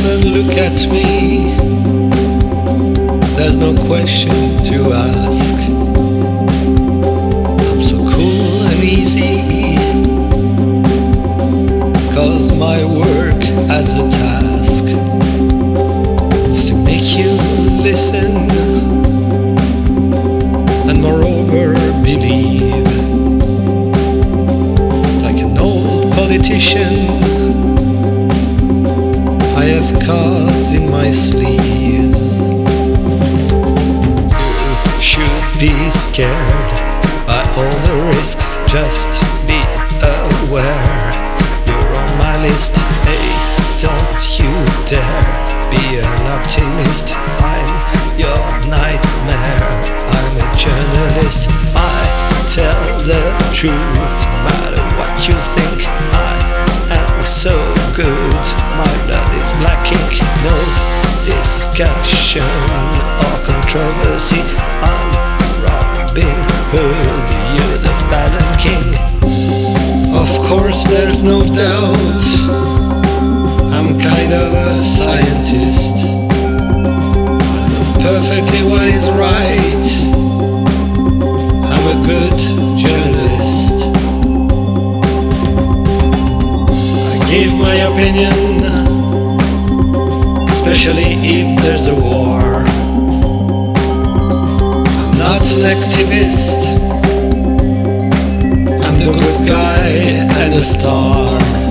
and look at me. There's no question to ask. I'm so cool and easy, 'cause my work as a task is to make you listen and moreover believe. Like an old politician, I have cards in my sleeves. You should be scared by all the risks, just be aware. You're on my list, hey, don't you dare be an optimist. I'm your nightmare, I'm a journalist. I tell the truth, no matter what you think. I am so good, my blood is black ink. No discussion or controversy. I'm Robin Hood, you're the Fallen King. Of course there's no doubt, I'm kind of a scientist. I know perfectly what is right. I'm a good journalist. I give my opinion, especially if there's a war. I'm not an activist, I'm the good guy and a star.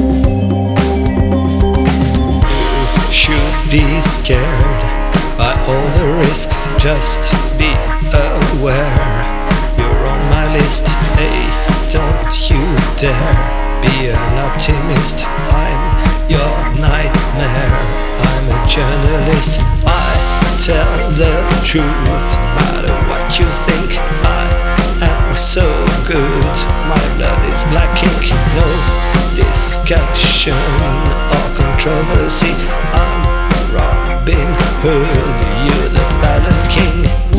You should be scared by all the risks, just be aware. You're on my list, hey, don't you dare be an optimist. I'm your nightmare, I'm a journalist. I tell the truth, no matter what you think. I am so good, my blood is black ink. No discussion or controversy. I'm Robin Hood, you're the Fallen King.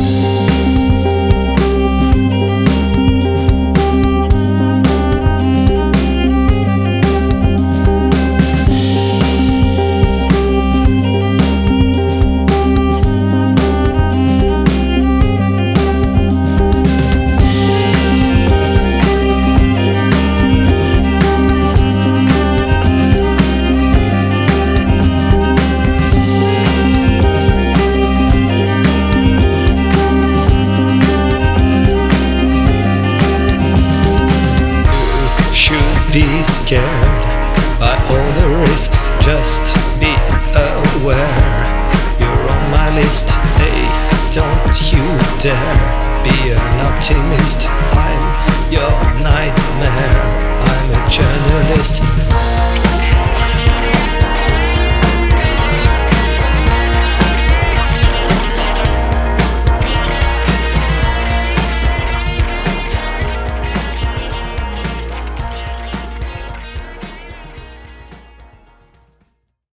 Be scared by all the risks, just be aware. You're on my list, hey, don't you dare be an optimist. I'm your nightmare, I'm a journalist.